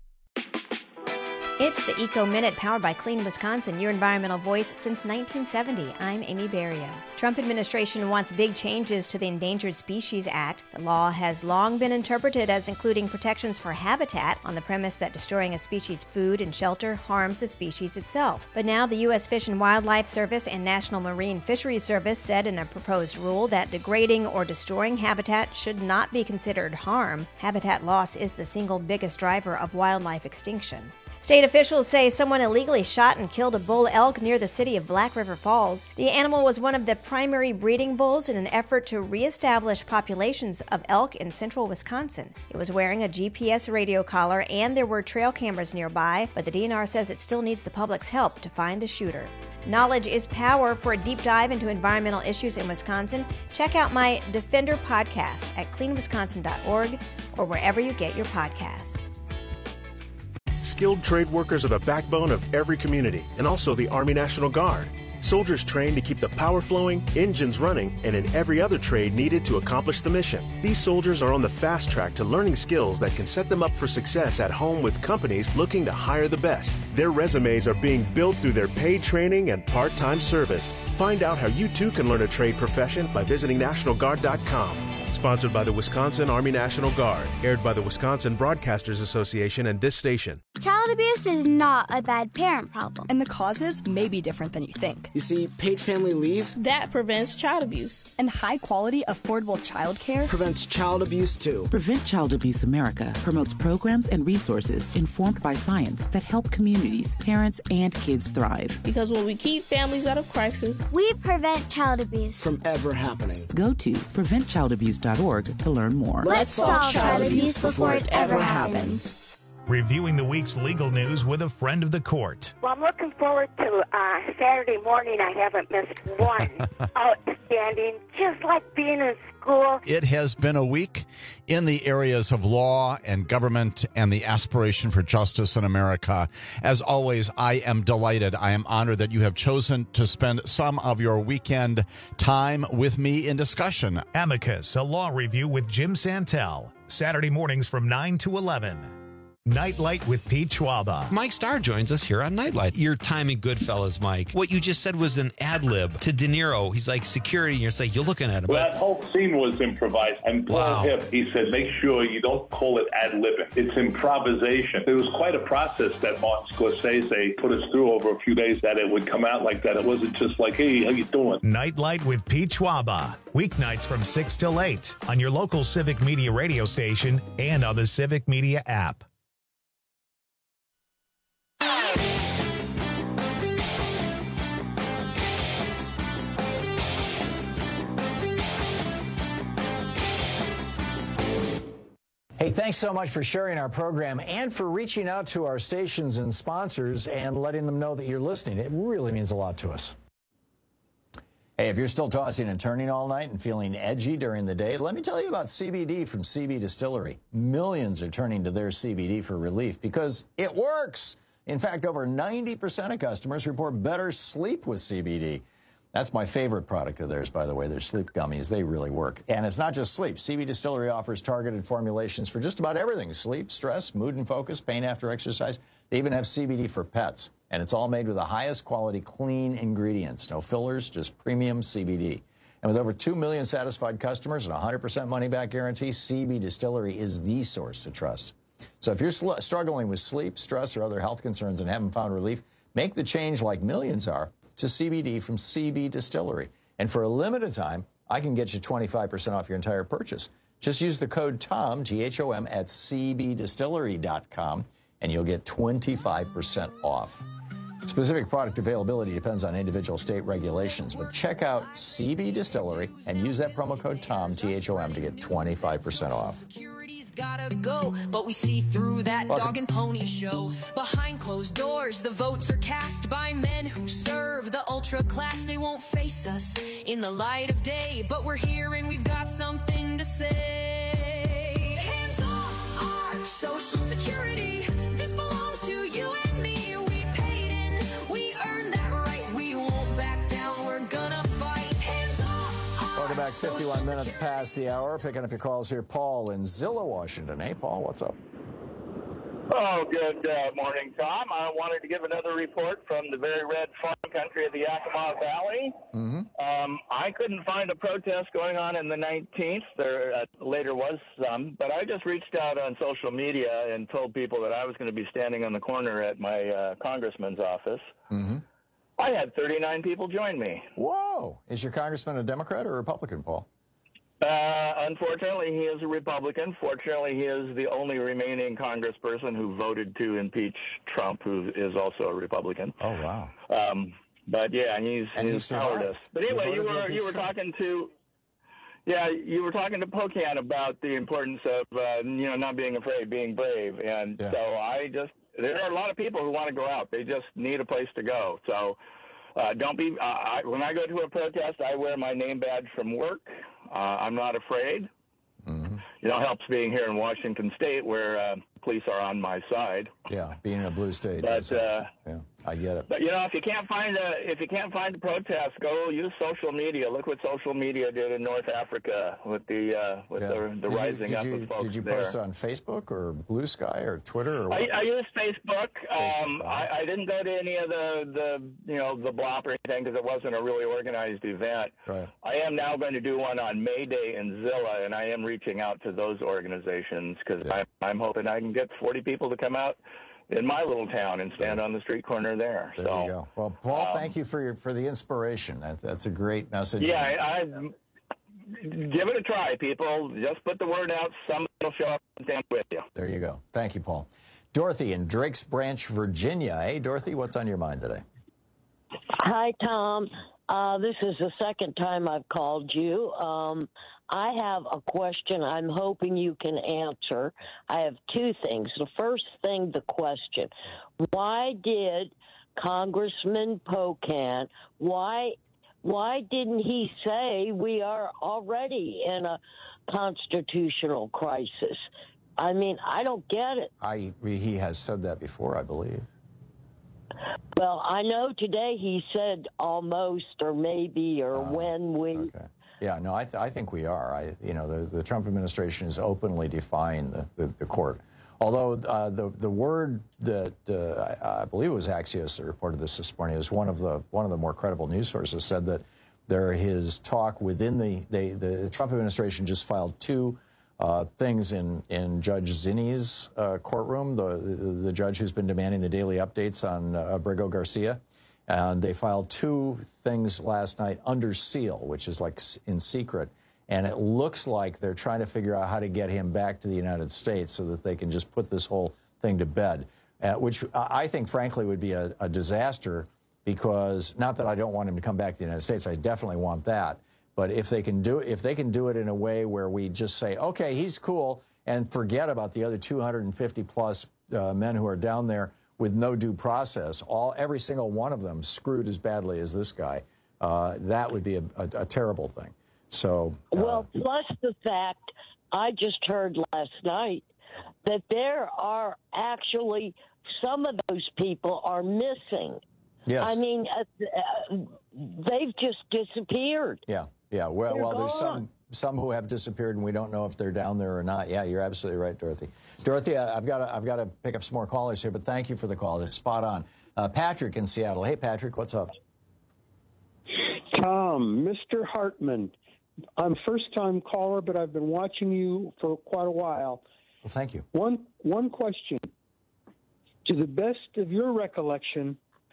It's the Eco Minute powered by Clean Wisconsin, your environmental voice since 1970. I'm Amy Berrio. Trump administration wants big changes to the Endangered Species Act. The law has long been interpreted as including protections for habitat on the premise that destroying a species' food and shelter harms the species itself. But now the U.S. Fish and Wildlife Service and National Marine Fisheries Service said in a proposed rule that degrading or destroying habitat should not be considered harm. Habitat loss is the single biggest driver of wildlife extinction. State officials say someone illegally shot and killed a bull elk near the city of Black River Falls. The animal was one of the primary breeding bulls in an effort to reestablish populations of elk in central Wisconsin. It was wearing a GPS radio collar and there were trail cameras nearby, but the DNR says it still needs the public's help to find the shooter. Knowledge is power. For a deep dive into environmental issues in Wisconsin, check out my Defender podcast at cleanwisconsin.org or wherever you get your podcasts. Skilled trade workers are the backbone of every community and also the Army National Guard. Soldiers trained to keep the power flowing, engines running, and in every other trade needed to accomplish the mission. These soldiers are on the fast track to learning skills that can set them up for success at home with companies looking to hire the best. Their resumes are being built through their paid training and part-time service. Find out how you too can learn a trade profession by visiting NationalGuard.com. Sponsored by the Wisconsin Army National Guard. Aired by the Wisconsin Broadcasters Association and this station. Child abuse is not a bad parent problem. And the causes may be different than you think. You see, paid family leave that prevents child abuse. And high-quality, affordable child care prevents child abuse, too. Prevent Child Abuse America promotes programs and resources informed by science that help communities, parents, and kids thrive. Because when we keep families out of crisis, we prevent child abuse from ever happening. Go to preventchildabuse.org to learn more. Let's solve child abuse before it ever happens. Reviewing the week's legal news with a friend of the court. Well, I'm looking forward to Saturday morning. I haven't missed one. Outstanding, just like being in school. It has been a week in the areas of law and government and the aspiration for justice in America. As always, I am delighted. I am honored that you have chosen to spend some of your weekend time with me in discussion. Amicus, a law review with Jim Santel. Saturday mornings from 9 to 11. Nightlight with Pete Schwaba. Mike Starr joins us here on Nightlight. Your time in Goodfellas, Mike. What you just said was an ad lib to De Niro. He's like security, and you're like, you're looking at him. Well, that whole scene was improvised. And Paul Hipp, he said, make sure you don't call it ad libbing. It's improvisation. It was quite a process that Martin Scorsese put us through over a few days that it would come out like that. It wasn't just like, hey, how you doing? Nightlight with Pete Schwaba. Weeknights from 6 till 8 on your local Civic Media radio station and on the Civic Media app. Hey, thanks so much for sharing our program and for reaching out to our stations and sponsors and letting them know that you're listening. It really means a lot to us. Hey, if you're still tossing and turning all night and feeling edgy during the day, let me tell you about CBD from CB Distillery. Millions are turning to their CBD for relief because it works. In fact, over 90% of customers report better sleep with CBD. That's my favorite product of theirs, by the way. Their sleep gummies, they really work. And it's not just sleep. CB Distillery offers targeted formulations for just about everything. Sleep, stress, mood and focus, pain after exercise. They even have CBD for pets. And it's all made with the highest quality, clean ingredients. No fillers, just premium CBD. And with over 2 million satisfied customers and a 100% money-back guarantee, CB Distillery is the source to trust. So if you're struggling with sleep, stress, or other health concerns and haven't found relief, make the change like millions are to CBD from CB Distillery. And for a limited time, I can get you 25% off your entire purchase. Just use the code TOM, T-H-O-M, at cbdistillery.com, and you'll get 25% off. Specific product availability depends on individual state regulations, but check out CB Distillery and use that promo code TOM, T-H-O-M, to get 25% off. Gotta go, but we see through that dog and pony show. Behind closed doors, the votes are cast by men who serve the ultra class. They won't face us in the light of day, but we're here and we've got something to say. Hands off our social security. This belongs to you and me. We paid in, we earned that right. We won't back down, we're gonna fight. Hands off. Welcome back, 51 minutes past the hour. Picking up your calls here, Paul in Zillow, Washington. Hey, Paul, what's up? Oh, good morning, Tom. I wanted to give another report from the very red farm country of the Yakima Valley. I couldn't find a protest going on in the 19th. There later was some, but I just reached out on social media and told people that I was going to be standing on the corner at my congressman's office. I had 39 people join me. Whoa! Is your congressman a Democrat or a Republican, Paul? Unfortunately, he is a Republican. Fortunately, he is the only remaining congressperson who voted to impeach Trump, who is also a Republican. Oh, wow. But yeah, he's cowardice. But anyway, you were talking to Pocan about the importance of not being afraid, being brave, and so there are a lot of people who want to go out. They just need a place to go. So don't be. When I go to a protest, I wear my name badge from work. I'm not afraid. It helps being here in Washington State, where police are on my side. Yeah, being in a blue state. But yeah, I get it. But if you can't find a protest, go use social media. Look what social media did in North Africa with the rising up of folks. Did you there. post on Facebook or Blue Sky or Twitter or what? I used Facebook. I didn't go to any of the BLOP or anything because it wasn't a really organized event. Right. I am now going to do one on May Day in Zilla, and I am reaching out to those organizations because I'm hoping I can get 40 people to come out in my little town and stand on the street corner there. There you go. Well, Paul, thank you for the inspiration. That's a great message. Yeah, I give it a try, people. Just put the word out. Somebody will show up and stand with you. There you go. Thank you, Paul. Dorothy in Drakes Branch, Virginia. Hey, Dorothy, what's on your mind today? Hi, Tom. This is the second time I've called you. I have a question I'm hoping you can answer. I have two things. The first thing, the question. Why did Congressman Pocan, why didn't he say we are already in a constitutional crisis? I mean, I don't get it. He has said that before, I believe. Well, I know today he said almost or maybe or when we... Okay. Yeah, no, I think we are. The Trump administration is openly defying the court. Although the word that I believe it was Axios that reported this morning, it was one of the more credible news sources, said that his talk within the Trump administration just filed two things in Judge Zinni's courtroom, the judge who's been demanding the daily updates on Abrego Garcia. And they filed two things last night under seal, which is like in secret. And it looks like they're trying to figure out how to get him back to the United States so that they can just put this whole thing to bed, which I think, frankly, would be a disaster because, not that I don't want him to come back to the United States, I definitely want that. But if they can do it in a way where we just say, okay, he's cool, and forget about the other 250 plus men who are down there with no due process, every single one of them screwed as badly as this guy, that would be a terrible thing. So, well, plus the fact I just heard last night that there are actually some of those people are missing. Yes. I mean, they've just disappeared. Yeah. Well, there's some who have disappeared, and we don't know if they're down there or not. Yeah, you're absolutely right, Dorothy. Dorothy, I've got to pick up some more callers here, but thank you for the call. It's spot on. Patrick in Seattle. Hey, Patrick, what's up? Tom, Mr. Hartman. I'm a first-time caller, but I've been watching you for quite a while. Well, thank you. One question. To the best of your recollection,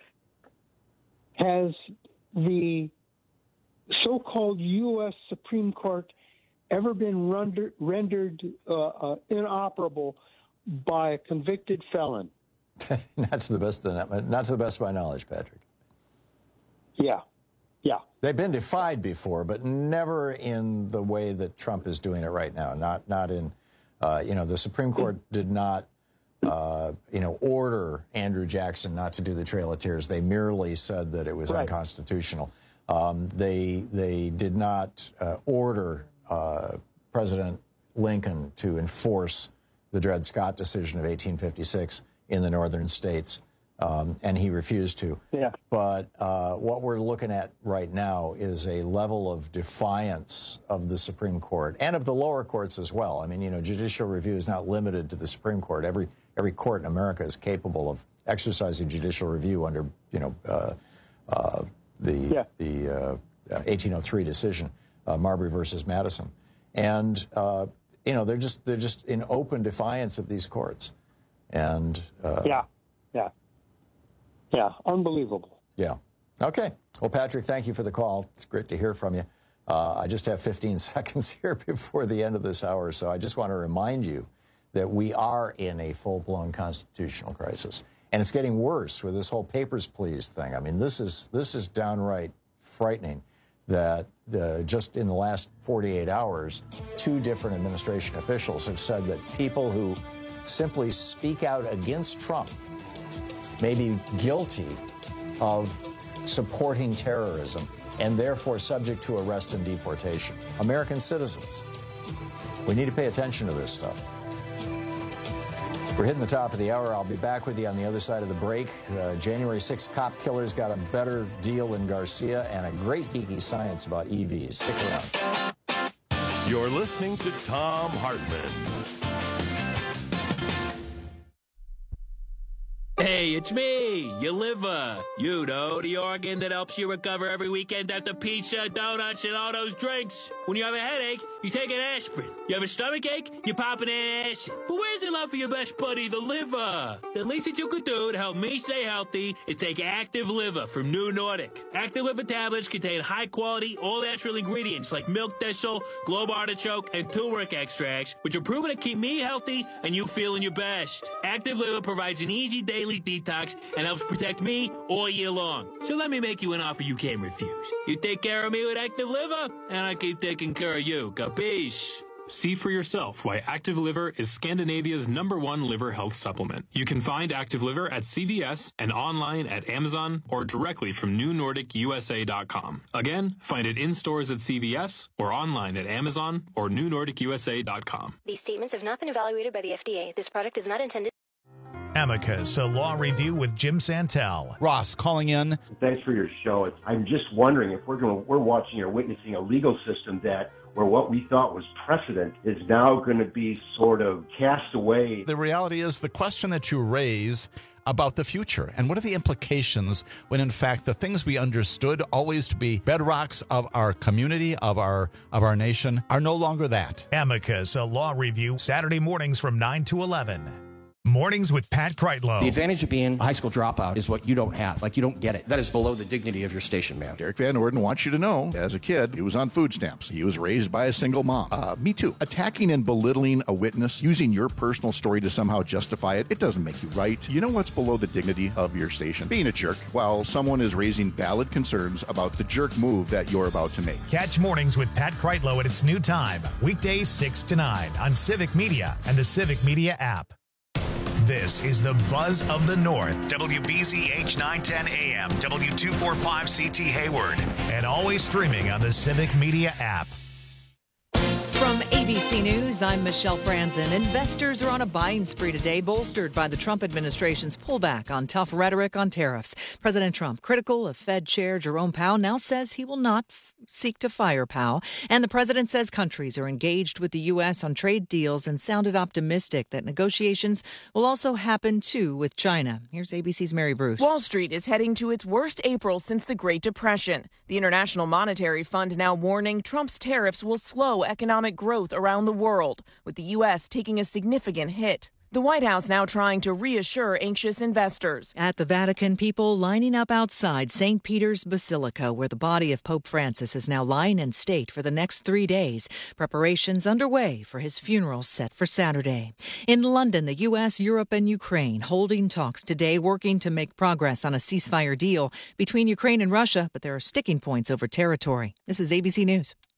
has the so-called U.S. Supreme Court ever been rendered inoperable by a convicted felon? Not to the best of my knowledge, Patrick. Yeah. They've been defied before, but never in the way that Trump is doing it right now. Not in, the Supreme Court did not, order Andrew Jackson not to do the Trail of Tears. They merely said that it was unconstitutional. They did not order President Lincoln to enforce the Dred Scott decision of 1856 in the northern states. And he refused to. Yeah. But what we're looking at right now is a level of defiance of the Supreme Court and of the lower courts as well. I mean, judicial review is not limited to the Supreme Court. Every court in America is capable of exercising judicial review under, the 1803 decision, Marbury versus Madison, and they're just in open defiance of these courts, and Yeah, unbelievable. Yeah. Okay. Well, Patrick, thank you for the call. It's great to hear from you. I just have 15 seconds here before the end of this hour, so I just want to remind you that we are in a full-blown constitutional crisis, and it's getting worse with this whole Papers, Please thing. I mean, this is downright frightening that just in the last 48 hours, 2 different administration officials have said that people who simply speak out against Trump may be guilty of supporting terrorism and therefore subject to arrest and deportation. American citizens. We need to pay attention to this stuff. We're hitting the top of the hour. I'll be back with you on the other side of the break. January 6th cop killers got a better deal than Garcia and a great geeky science about EVs. Stick around. You're listening to Thom Hartmann. Hey, it's me, your liver. You know, the organ that helps you recover every weekend after pizza, donuts, and all those drinks. When you have a headache, you take an aspirin. You have a stomach ache, you pop an acid. But where's the love for your best buddy, the liver? The least that you could do to help me stay healthy is take Active Liver from New Nordic. Active Liver tablets contain high-quality, all-natural ingredients like milk thistle, globe artichoke, and turmeric extracts, which are proven to keep me healthy and you feeling your best. Active Liver provides an easy daily detox and helps protect me all year long. So let me make you an offer you can't refuse. You take care of me with Active Liver, and I keep taking care of you. Capiche? See for yourself why Active Liver is Scandinavia's #1 liver health supplement. You can find Active Liver at CVS and online at Amazon or directly from NewNordicUSA.com. Again, find it in stores at CVS or online at Amazon or NewNordicUSA.com. These statements have not been evaluated by the FDA. This product is not intended. Amicus, a law review with Jim Santel. Ross calling in. Thanks for your show. I'm just wondering if we're watching or witnessing a legal system that where what we thought was precedent is now going to be sort of cast away. The reality is the question that you raise about the future and what are the implications when in fact the things we understood always to be bedrocks of our community, of our nation, are no longer that. Amicus, a law review, Saturday mornings from 9 to 11. Mornings with Pat Kreitlow. The advantage of being a high school dropout is what you don't have. Like, you don't get it. That is below the dignity of your station man. Derek Van Orden wants you to know, as a kid, he was on food stamps. He was raised by a single mom. Me too. Attacking and belittling a witness, using your personal story to somehow justify it, it doesn't make you right. You know what's below the dignity of your station? Being a jerk while someone is raising valid concerns about the jerk move that you're about to make. Catch Mornings with Pat Kreitlow at its new time, weekdays 6 to 9 on Civic Media and the Civic Media app. This is the Buzz of the North, WBZH 910 AM, W245CT Hayward, and always streaming on the Civic Media app. From ABC News, I'm Michelle Franzen. Investors are on a buying spree today, bolstered by the Trump administration's pullback on tough rhetoric on tariffs. President Trump, critical of Fed Chair Jerome Powell, now says he will not seek to fire Powell. And the president says countries are engaged with the U.S. on trade deals and sounded optimistic that negotiations will also happen, too, with China. Here's ABC's Mary Bruce. Wall Street is heading to its worst April since the Great Depression. The International Monetary Fund now warning Trump's tariffs will slow economic growth around the world, with the U.S. taking a significant hit. The White House now trying to reassure anxious investors. At the Vatican, people lining up outside St. Peter's Basilica, where the body of Pope Francis is now lying in state for the next 3 days. Preparations underway for his funeral set for Saturday. In London, the U.S., Europe, and Ukraine holding talks today, working to make progress on a ceasefire deal between Ukraine and Russia, but there are sticking points over territory. This is ABC News.